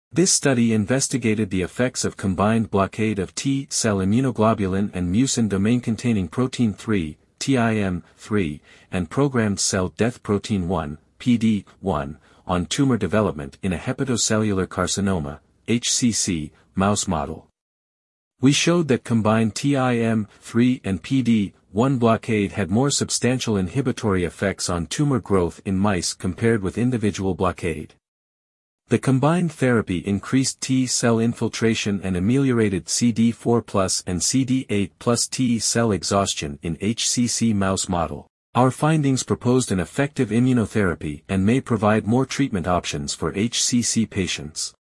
This study investigated the effects of combined blockade of T-cell immunoglobulin and mucin domain-containing protein 3, TIM3, and programmed cell death protein 1, PD1, on tumor development in a hepatocellular carcinoma, HCC, mouse model. We showed that combined TIM3 and PD1 blockade had more substantial inhibitory effects on tumor growth in mice compared with individual blockade. The combined therapy increased T-cell infiltration and ameliorated CD4+ and CD8+ T-cell exhaustion in HCC mouse model. Our findings proposed an effective immunotherapy and may provide more treatment options for HCC patients.